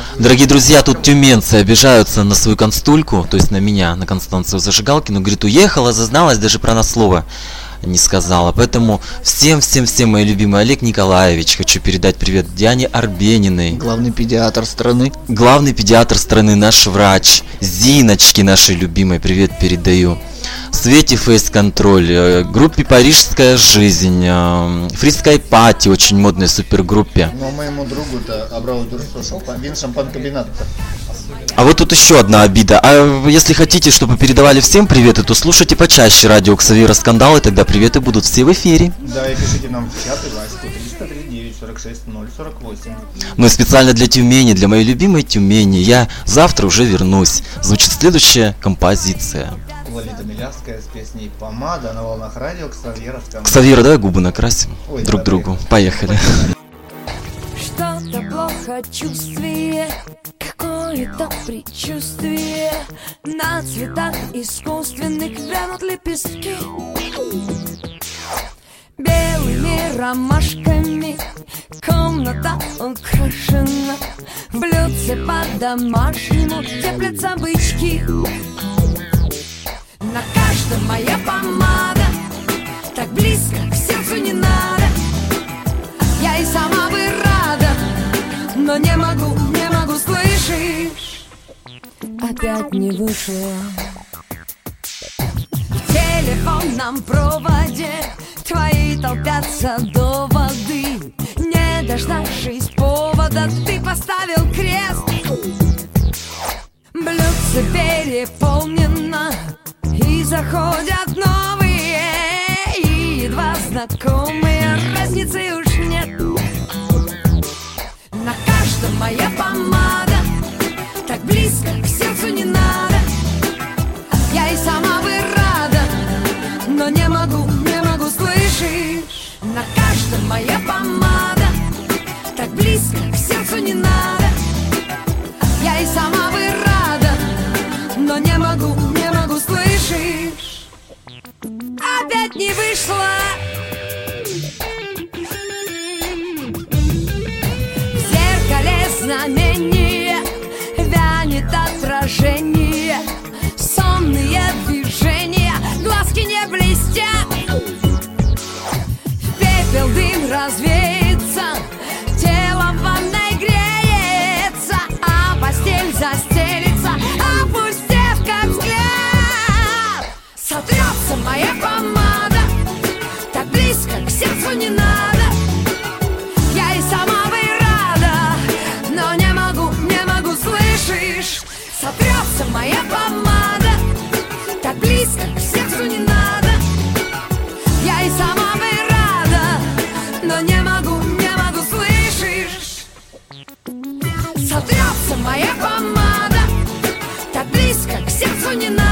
Дорогие друзья, тут тюменцы обижаются на свою констульку, то есть на меня, на Констанцию Зажигалкину. Говорит, уехала, зазналась, даже про нас слова не сказала. Поэтому всем, мои любимые, Олег Николаевич, хочу передать привет Диане Арбениной. Главный педиатр страны. Главный педиатр страны, наш врач. Зиночке нашей любимой привет передаю. Свете Фейс-контроль, группе «Парижская жизнь», Фрисской Пати, очень модной супергруппе. Ну, моему другу-то Абрау Дурсо Вин Шампан-комбинат. А вот тут еще одна обида. А если хотите, чтобы передавали всем приветы, то слушайте почаще радио Ксавира Скандал, и тогда приветы будут все в эфире. Да, и пишите нам в чат и Ваську 303 946 048. Ну и специально для Тюмени, для моей любимой Тюмени, я завтра уже вернусь. Звучит следующая композиция. Лолита Милявская с песней «Помада» на волнах радио Ксавира Скандал. Ксавира, давай губы накрасим. Ой, друг да, другу. Поехали. Что-то плохо чувствие, какое-то предчувствие. На цветах искусственных вянут лепестки. Белыми ромашками комната украшена. В блюдце по-домашнему теплятся бычки. На каждом моя помада, так близко к сердцу не надо. Я и сама бы рада, но не могу, слышишь? Опять не вышло. В телефонном проводе твои толпятся доводы. Не дождавшись повода, ты поставил крест. Блюдце переполнено, и заходят новые, и едва знакомые, разницы уж нет. На каждом моя помада, так близко к сердцу не надо. Я и сама бы рада, но не могу, слышишь? На каждом моя помада, так близко к сердцу не надо. Я и сама бы рада, но не могу, слышишь? Опять не вышло. В зеркале знамение вянет отражение. Сонные движения, глазки не блестят. В пепел дым развеется, тело в ванной греется, а постель застелится, опустев как взгляд. Сотрется моя помада, так близко к сердцу не надо. Я и сама бы рада, но не могу, слышишь? Сотрется моя помада, так близко к сердцу не надо. Я и сама бы рада, но не могу, слышишь? Сотрется моя помада, так близко к сердцу не надо.